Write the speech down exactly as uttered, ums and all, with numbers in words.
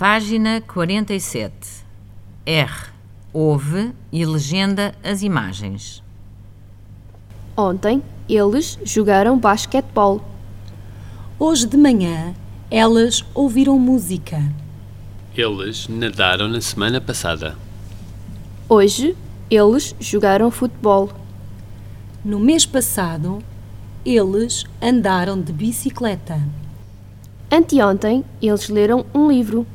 Página quarenta e sete. R. Ouve e legenda as imagens. Ontem, eles jogaram basquetebol. Hoje de manhã, elas ouviram música. Eles nadaram na semana passada. Hoje, eles jogaram futebol. No mês passado, eles andaram de bicicleta. Anteontem, eles leram um livro.